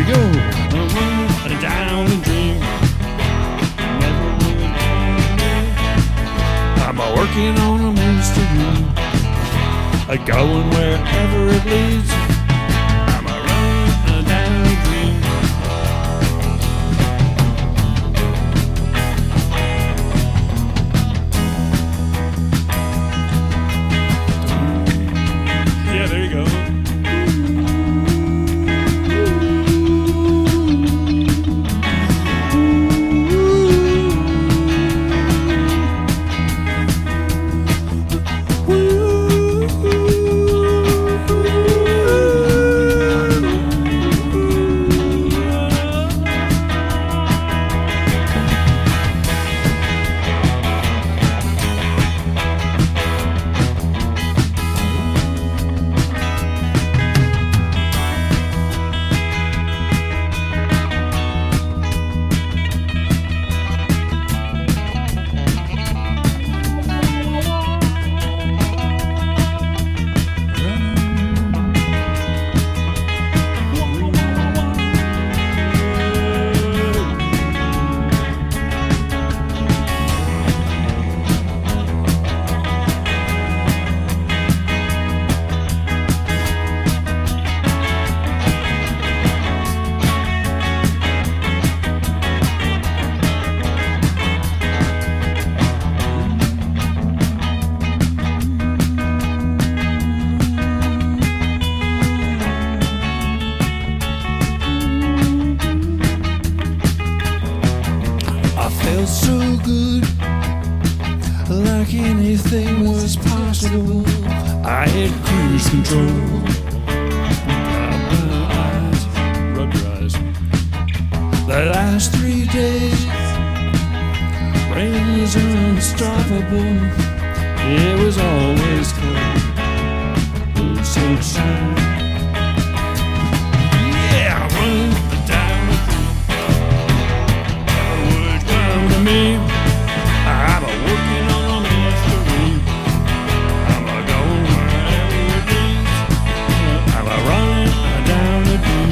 go. I'm down the dream. I'm working on a mystery. Going wherever it leads. I'm running down the dream. Yeah, there you go. Felt so good, like anything was possible. I had cruise control. Eyes, rub your eyes. The last 3 days, rain was unstoppable. It was always cold, sunshine. Yeah, run down the me. I'm working on a mystery. I'm going wherever it leads. I'm running down the dream.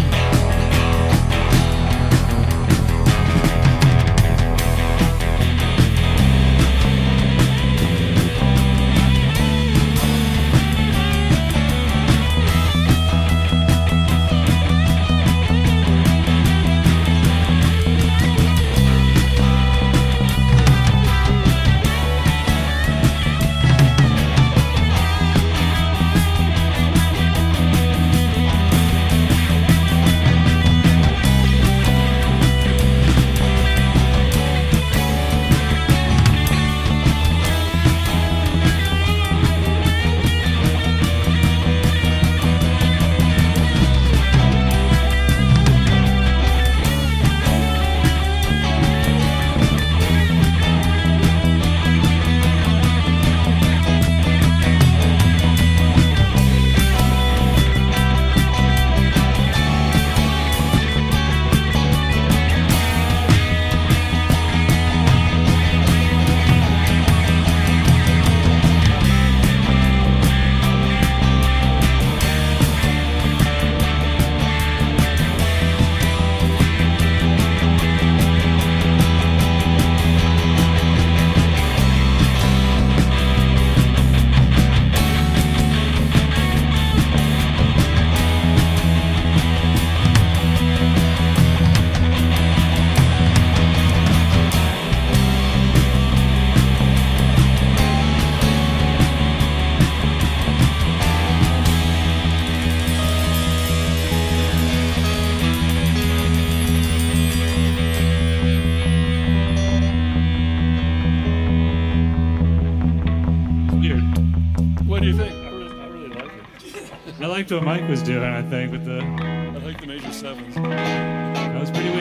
What do you think? I really like it. I liked what Mike was doing, I think, with the... I like the major sevens. That was pretty